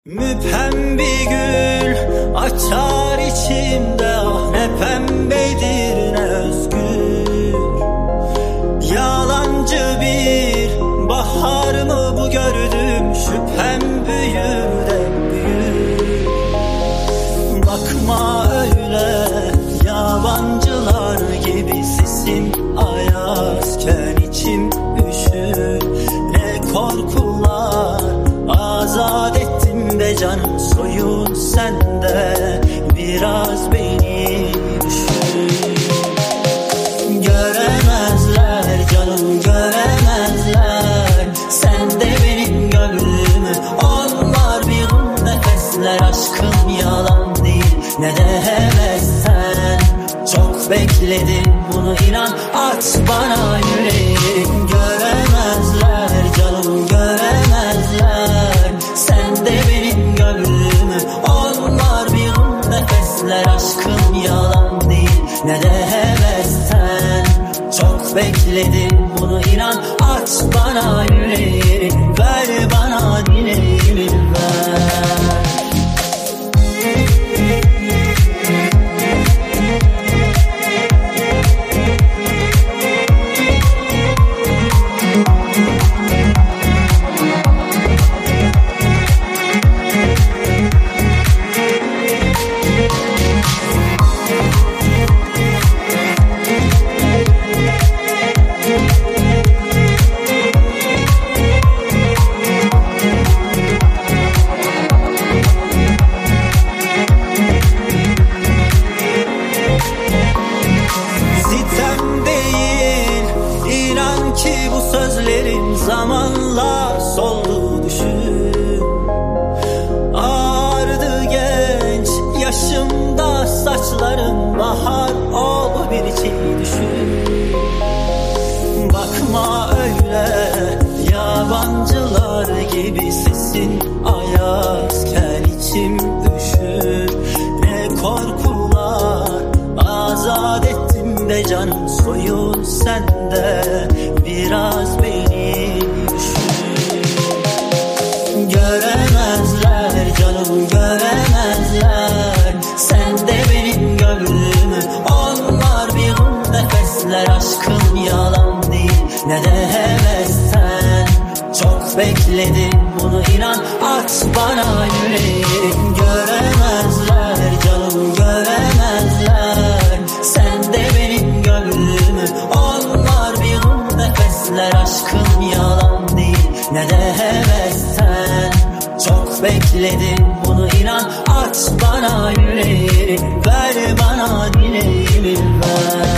Müphem bir gül açar içimde, ah ne pembedir ne özgür. Yalancı bir bahar mı bu gördüm, şüphem büyür de büyür. Bakma öyle yabancılar gibi, sesin ayazken içim üşür. Ne korkular azat ettim be canım, soyun sende biraz beni düşün. Göremezler canım, göremezler sen de benim gönlümü. Onlar bir nefesler, aşkım yalan değil ne de hevesten. Çok bekledim bunu, inan aç bana yüreğim. Göremezler canım, göremezler sen de benim gönlümü. Onlar bir nefesler, aşkım yalan değil ne de hevesten. Çok bekledim bunu, inan aç bana yüreğim. Ver bana dileğimi, ver. Ki bu sözlerin zamanla soldu düşün. Ağardı genç yaşımda saçlarım, bahar ol bir çiğ düşün. Bakma öyle yabancılar gibi, sesin ayazken içim üşür. Ne korkular azat ettim de canım, soyun sende biraz beni düşün. Göremezler canım, göremezler sen de benim gönlümü. Onlar bir nefesler, aşkım yalan değil ne de hevesten. Çok bekledim bunu, inan aç bana yüreğim. Göremezler canım, göremezler sen de benim gönlümü. Onlar bir nefesler, aşkım yalan değil ne de hevesten. Çok bekledim bunu, inan aç bana yüreğim. Ver bana dileğimi, ver.